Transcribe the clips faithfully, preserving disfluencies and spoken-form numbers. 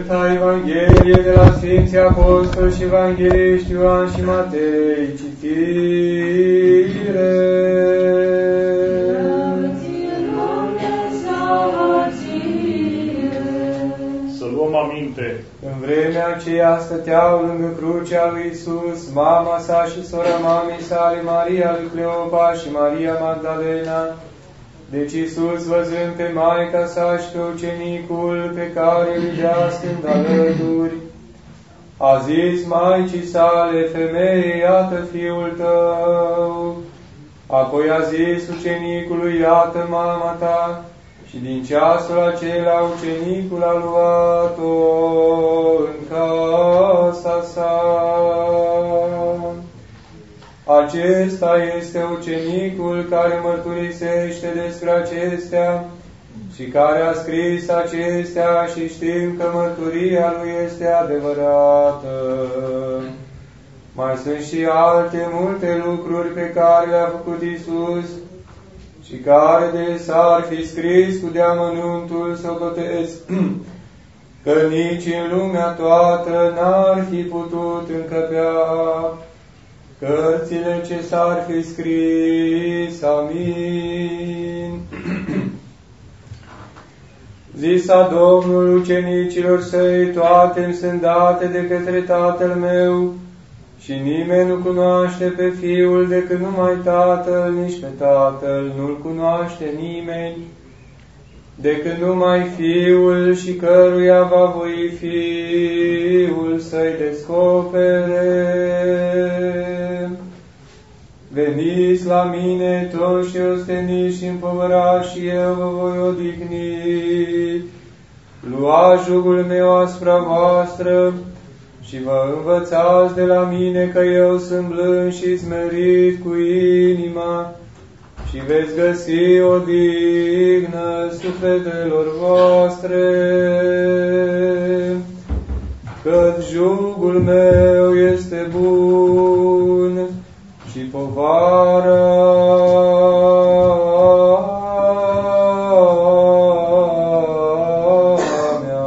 Sfânta Evanghelie de la Sfinții Apostoli și Evangeliști Ioan și Matei, citire. Să luăm aminte. În vremea aceea stăteau lângă crucea lui Iisus mama sa și sora mamei sale, Maria lui Cleopa și Maria Magdalena. Deci Iisus, văzând pe maica sa și pe ucenicul pe care îl vedea stând alături, a zis maicii sale: Femeie, iată fiul tău. Apoi a zis ucenicului: Iată mama ta. Și din ceasul acela ucenicul a luat-o în casa sa. Acesta este ucenicul care mărturisește despre acestea și care a scris acestea, și știm că mărturia lui este adevărată. Mai sunt și alte multe lucruri pe care le-a făcut Iisus și care de s-ar fi scris cu deamănuntul să o botez, că nici în lumea toată n-ar fi putut încăpea cărțile ce s-ar fi scris. Amin. Zisa Domnul ucenicilor săi: toate îmi sunt date de către Tatăl meu, și nimeni nu cunoaște pe Fiul decât numai Tatăl, nici pe Tatăl nu-L cunoaște nimeni decât numai Fiul, și căruia va voi Fiul să-i descopere. Veniți la mine toți și osteniți și împovărați, și eu vă voi odihni. Luați jugul meu asupra voastră și vă învățați de la mine, că eu sunt blând și smerit cu inima, și veți găsi odihnă sufletelor voastre. Căci jugul meu este bun și povara mea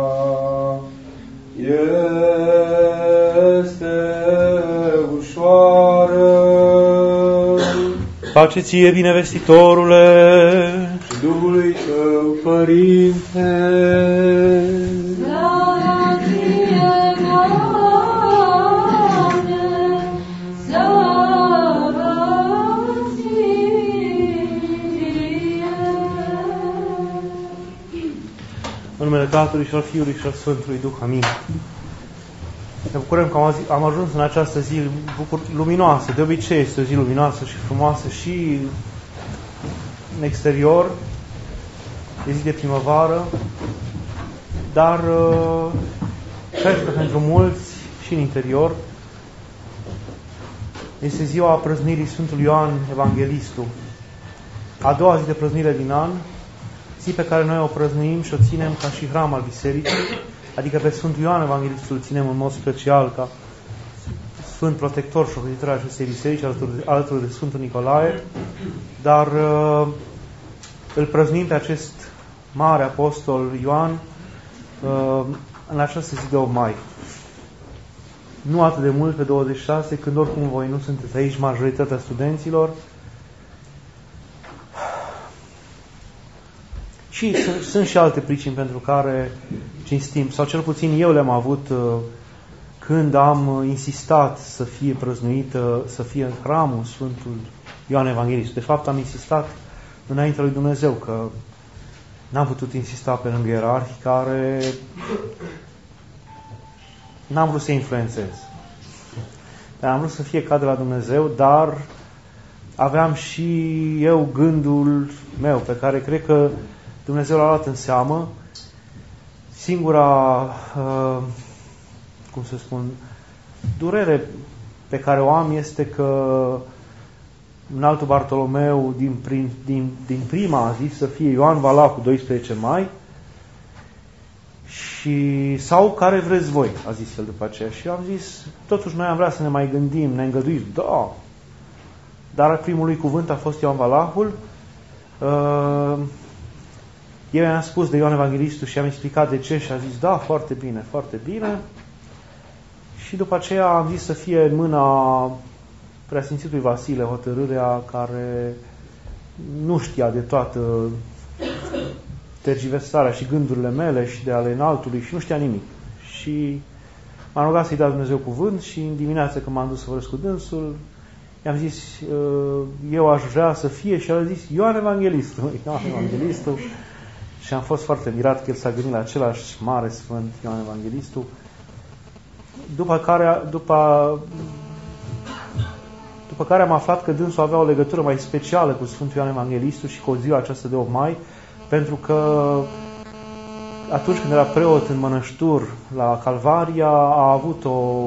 este ușoară. Pace ție, binevestitorule, și Duhului tău, Părinte. în numele Tatălui și al Fiului și al Sfântului Duh. Amin. Ne bucurăm că am, am ajuns în această zi bucur, luminoasă. De obicei este o zi luminoasă și frumoasă și în exterior, e zi de primăvară, dar cred că pentru mulți și în interior este ziua prăznirii Sfântului Ioan Evanghelistul, a doua zi de prăznire din an, zi pe care noi o prăznuim și o ținem ca și hram al Bisericii, adică pe Sfântul Ioan Evanghelistul îl ținem în mod special ca Sfânt protector și ocrotitor al acestei biserici, alături, alături de Sfântul Nicolae, dar uh, îl prăznuim pe acest mare apostol Ioan uh, în această zi de opt mai. Nu atât de mult, pe douăzeci și șase, când oricum voi nu sunteți aici, majoritatea studenților. Și sunt, sunt și alte pricini pentru care cinstim, sau cel puțin eu le-am avut uh, când am insistat să fie prăznuită, să fie în hramul Sfântul Ioan Evanghelist. De fapt, am insistat înaintea lui Dumnezeu, că n-am putut insista pe lângă ierarhii care n-am vrut să influențez. Dar am vrut să fie ca de la Dumnezeu, dar aveam și eu gândul meu, pe care cred că Dumnezeu l-a luat în seamă. Singura, uh, cum să spun, durere pe care o am este că Înaltul Bartolomeu din, prim, din, din prima a zis să fie Ioan Valacu, doisprezece mai, și sau care vreți voi, a zis el după aceea. Și am zis, totuși noi am vrea să ne mai gândim, ne îngăduiți, da. Dar primul lui cuvânt a fost Ioan Valahul. Uh, Eu i-am spus de Ioan Evanghelistul și am explicat de ce și a zis, da, foarte bine, foarte bine. Și după aceea am zis să fie în mâna Preasfințitului Vasile hotărârea care nu știa de toată tergiversarea și gândurile mele și de ale înaltului și nu știa nimic. Și m-am rugat să-i dea Dumnezeu cuvânt și în dimineață când m-am dus să vorbesc cu dânsul, i-am zis, eu aș vrea să fie, și el a zis, Ioan Evanghelistul. Ioan Evanghelistul. Și am fost foarte mirat că el s-a gândit la același mare sfânt, Ioan Evanghelistul. După care, după, după care am aflat că dânsul avea o legătură mai specială cu Sfântul Ioan Evanghelistul și cu ziua aceasta de opt mai, pentru că atunci când era preot în mănăștur la Calvaria, a avut o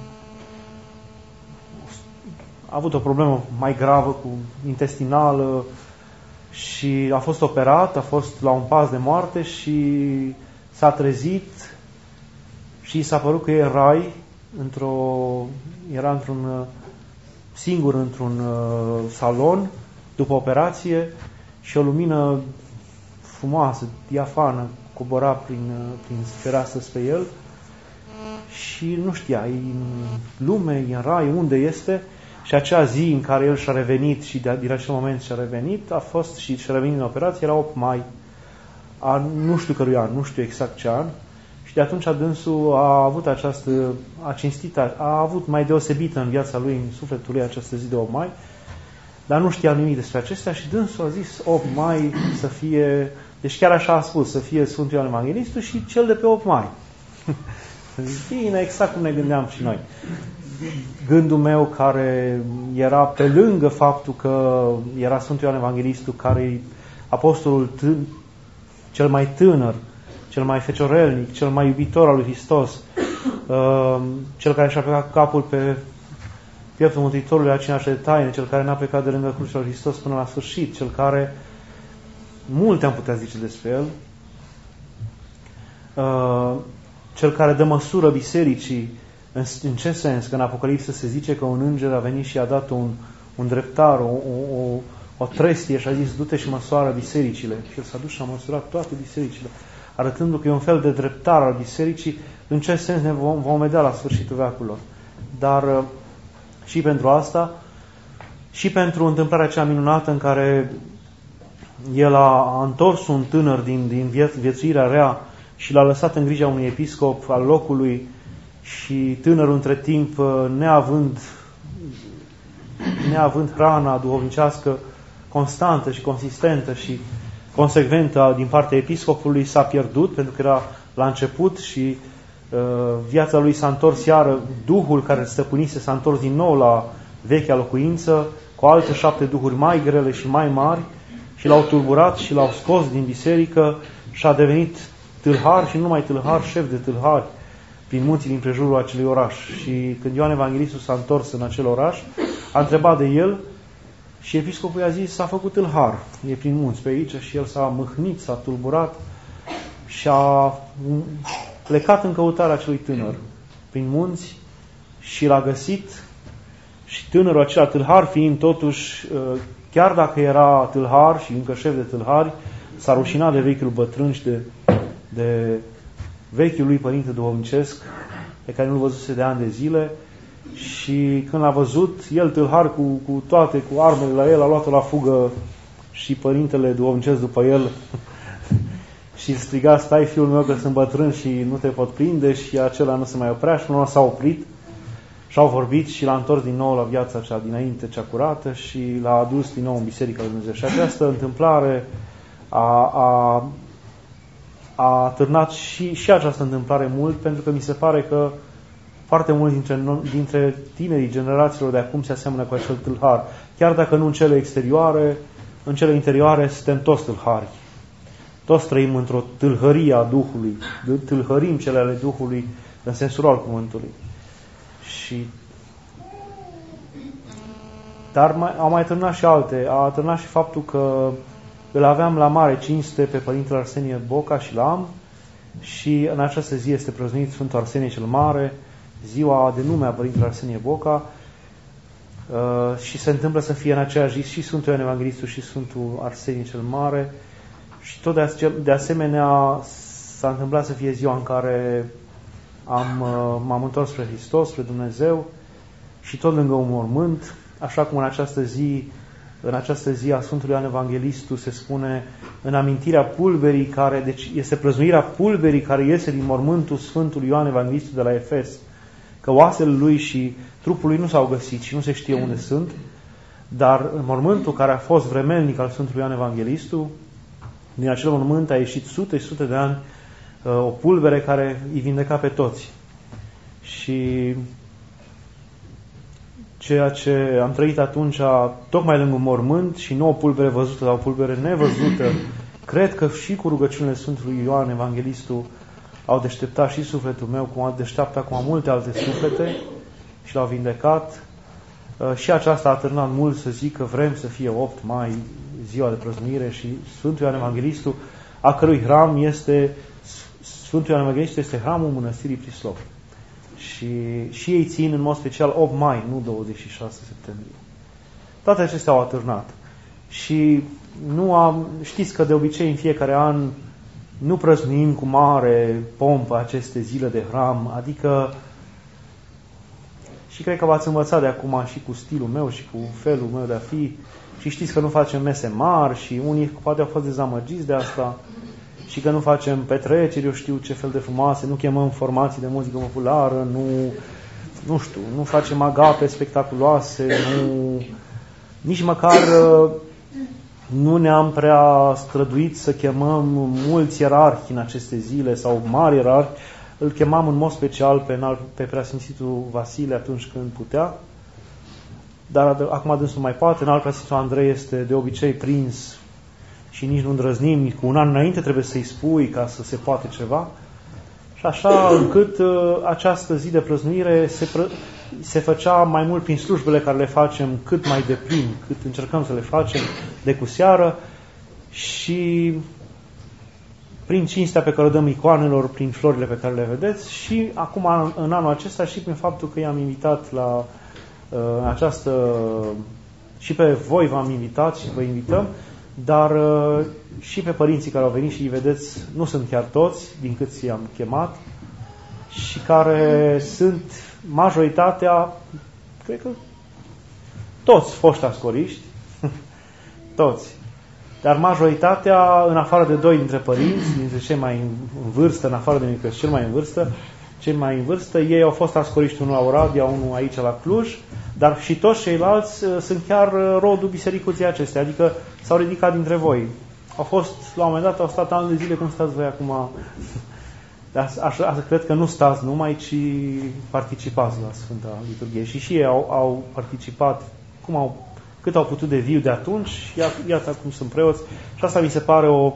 a avut o problemă mai gravă cu intestinală și a fost operat, a fost la un pas de moarte și s-a trezit și i s-a părut că e rai, într-o, era într-un singur într-un salon după operație și o lumină frumoasă, diafană, cobora prin, prin fereastră spre el și nu știa, e în lume, e în rai, unde este. Și acea zi în care el și-a revenit și de, din acel moment și-a revenit, a fost și și-a revenit în operație, era opt mai, a, nu știu cărui an, nu știu exact ce an, și de atunci dânsul a avut această, a cinstit, a, a avut mai deosebită în viața lui, în sufletul lui, această zi de opt mai, dar nu știa nimic despre acestea și dânsul a zis opt mai să fie, deci chiar așa a spus, să fie Sfântul Ioan Evanghelistul și cel de pe opt mai. Bine, exact cum ne gândeam și noi. Gândul meu care era pe lângă faptul că era Sfântul Ioan Evanghelistul, care e apostolul t- cel mai tânăr, cel mai feciorelnic, cel mai iubitor al lui Hristos, uh, cel care și-a plecat capul pe pieptul Mântuitorului la cina de taine, cel care n-a plecat de lângă crucea lui Hristos până la sfârșit, cel care, multe am putea zice despre el, uh, cel care dă măsură bisericii. În, în ce sens? Că în Apocalipsă se zice că un înger a venit și a dat un, un dreptar, o, o, o, o trestie și a zis, du-te și măsoară bisericile. Și el s-a dus și a măsurat toate bisericile, arătându că e un fel de dreptar al bisericii. În ce sens ne vom, vom vedea la sfârșitul veacurilor. Dar și pentru asta, și pentru întâmplarea cea minunată în care el a, a întors un tânăr din, din vieț, viețuirea rea și l-a lăsat în grija unui episcop al locului, și tânărul între timp, neavând, neavând hrana duhovnicească constantă și consistentă și consecventă din partea episcopului, s-a pierdut, pentru că era la început și uh, viața lui s-a întors iară, Duhul care stăpânise s-a întors din nou la vechea locuință, cu alte șapte duhuri mai grele și mai mari, și l-au tulburat și l-au scos din biserică și a devenit tâlhar și nu numai tâlhar, șef de tâlhari prin munții din prejurul acelui oraș. Și când Ioan Evanghelistul s-a întors în acel oraș, a întrebat de el și episcopul i-a zis, s-a făcut tâlhar, e prin munți pe aici, și el s-a mâhnit, s-a tulburat și a plecat în căutarea acelui tânăr prin munți și l-a găsit. Și tânărul acela, tâlhar fiind totuși, chiar dacă era tâlhar și încă șef de tâlhari, s-a rușinat de vechiul bătrân și de, de vechiul lui părinte duhovnicesc, pe care nu-l văzuse de ani de zile, și când l-a văzut, el tâlhar cu, cu toate, cu armele la el, a luat-o la fugă și părintele duhovnicesc după el și striga, stai fiul meu că sunt bătrân și nu te pot prinde, și acela nu se mai oprea și până s-a oprit și au vorbit și l-a întors din nou la viața cea dinainte, cea curată, și l-a adus din nou în Biserica lui Dumnezeu. Și această întâmplare a, a a târnat și, și această întâmplare mult, pentru că mi se pare că foarte mulți dintre, dintre tinerii generațiilor de acum se aseamănă cu acel tâlhar. Chiar dacă nu în cele exterioare, în cele interioare suntem toți tâlhari. Toți trăim într-o tâlhărie a Duhului. Tâlhărim cele ale Duhului în sensul al cuvântului. Și dar mai, au mai târnat și alte. A târnat și faptul că îl aveam la mare cinste pe Părintele Arsenie Boca și l-am, și în această zi este prăznuit Sfântul Arsenie cel Mare, ziua de nume a Părintele Arsenie Boca, uh, și se întâmplă să fie în aceeași zi și Sfântul Ioan Evanghelistul și Sfântul Arsenie cel Mare, Și tot de, de asemenea s-a întâmplat să fie ziua în care am, m-am întors spre Hristos, spre Dumnezeu, și tot lângă un mormânt, așa cum în această zi, în această zi a Sfântului Ioan Evanghelistul se spune în amintirea pulberii care, deci este prăznuirea pulberii care iese din mormântul Sfântului Ioan Evanghelistul de la Efes, că oasele lui și trupul lui nu s-au găsit și nu se știe unde sunt, dar în mormântul care a fost vremelnic al Sfântului Ioan Evanghelistul, din acel mormânt a ieșit sute și sute de ani o pulbere care îi vindeca pe toți. Și ceea ce am trăit atunci, tocmai lângă un mormânt, și nu o pulbere văzută, dar o pulbere nevăzută, cred că și cu rugăciunile Sfântului Ioan Evanghelistul au deșteptat și sufletul meu, cum a deșteaptă acum multe alte suflete și l-au vindecat. Și aceasta a târnat mult să zic că vrem să fie opt mai, ziua de prăznuire, și Sfântul Ioan Evanghelistul, a cărui hram este, Sfântul Ioan Evanghelistul este hramul Mănăstirii Prislop. Și, și ei țin în mod special opt mai, nu douăzeci și șase septembrie. Toate acestea au atârnat. Și nu am, știți că de obicei în fiecare an nu prăznuim cu mare pompă aceste zile de hram, adică, și cred că v-ați învățat de acum și cu stilul meu și cu felul meu de a fi, și știți că nu facem mese mari și unii poate au fost dezamăgiți de asta, și că nu facem petreceri, eu știu ce fel de frumoase, nu chemăm formații de muzică populară, nu, nu știu, nu facem agape spectaculoase, nu, nici măcar nu ne-am prea străduit să chemăm mulți ierarhi în aceste zile sau mari ierarhi. Îl chemam în mod special pe, înalt, pe Preasfințitul Vasile atunci când putea, dar acum dânsul mai poate. Înalt Preasfințitul Andrei este de obicei prins și nici nu îndrăznim, cu un an înainte trebuie să-i spui ca să se poate ceva. Și așa încât uh, această zi de prăznuire se, pră, se făcea mai mult prin slujbele care le facem cât mai deplin, cât încercăm să le facem de cu seară, și prin cinstea pe care o dăm icoanelor, prin florile pe care le vedeți, și acum în anul acesta și prin faptul că i-am invitat la uh, această, și pe voi v-am invitat și vă invităm, dar uh, și pe părinții care au venit și îi vedeți, nu sunt chiar toți, din cât i-am chemat, și care sunt majoritatea, cred că toți foști ascoriști, toți, dar majoritatea, în afară de doi dintre părinți, dintre cei mai în vârstă, în afară de mine, că cel mai în vârstă, cei mai în vârstă, ei au fost ascoriști, unul la Oradea, unul aici la Cluj, dar și toți ceilalți uh, sunt chiar rodul bisericuții acestea, adică s-au ridicat dintre voi. Au fost, la un moment dat, au stat ani de zile cum stați voi acum. Dar așa, cred că nu stați numai, ci participați la Sfânta Liturghie. Și și ei au, au participat, cum au, cât au putut de viu de atunci, iată, iată acum sunt preoți. Și asta mi se pare o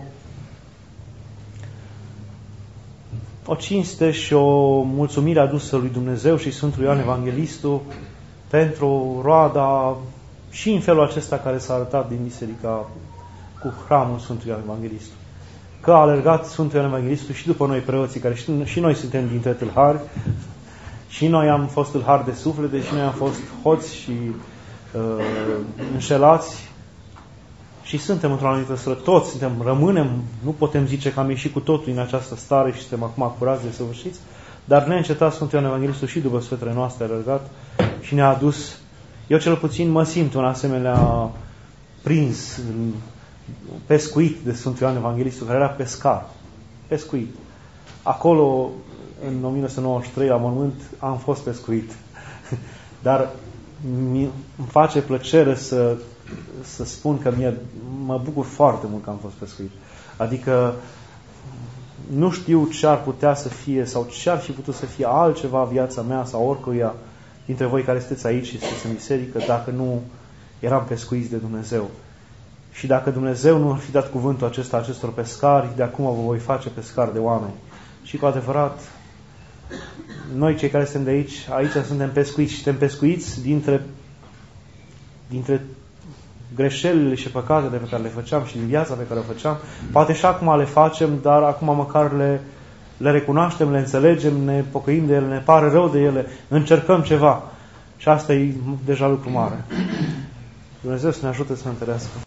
o cinste și o mulțumire adusă lui Dumnezeu și Sfântul Ioan Evanghelistul pentru roada și în felul acesta care s-a arătat din biserica cu hramul Sfântului Ioan Evanghelistul. Că a alergat Sfântul Ioan Evanghelistul și după noi preoții, care și, și noi suntem dintre tâlhari, și noi am fost tâlhari de suflete, și noi am fost hoți și uh, înșelați, și suntem într-o anumită stare, toți suntem, rămânem, nu putem zice că am ieșit cu totul în această stare și suntem acum curați de săvârșiți, dar neîncetat Sfântul Ioan Evanghelistul și după sfetele noastre a alergat și ne-a adus. Eu cel puțin mă simt un asemenea prins, pescuit de Sfântul Ioan Evanghelistul, care era pescar, pescuit. Acolo, în o mie nouă sute nouăzeci și trei, la mormânt, am fost pescuit. Dar îmi face plăcere să, să spun că mie, mă bucur foarte mult că am fost pescuit. Adică nu știu ce ar putea să fie sau ce ar fi putut să fie altceva viața mea sau oricăruia dintre voi care sunteți aici și sunteți în biserică dacă nu eram pescuiți de Dumnezeu. Și dacă Dumnezeu nu ar fi dat cuvântul acesta acestor pescari, de acum vă voi face pescari de oameni. Și cu adevărat, noi cei care suntem de aici, aici suntem pescuiți și suntem pescuiți dintre, dintre greșelile și păcatele pe care le făceam și din viața pe care o făceam. Poate și acum le facem, dar acum măcar le, le recunoaștem, le înțelegem, ne pocăim de ele, ne pare rău de ele, încercăm ceva. Și asta e deja lucru mare. Dumnezeu să ne ajute să ne întărească.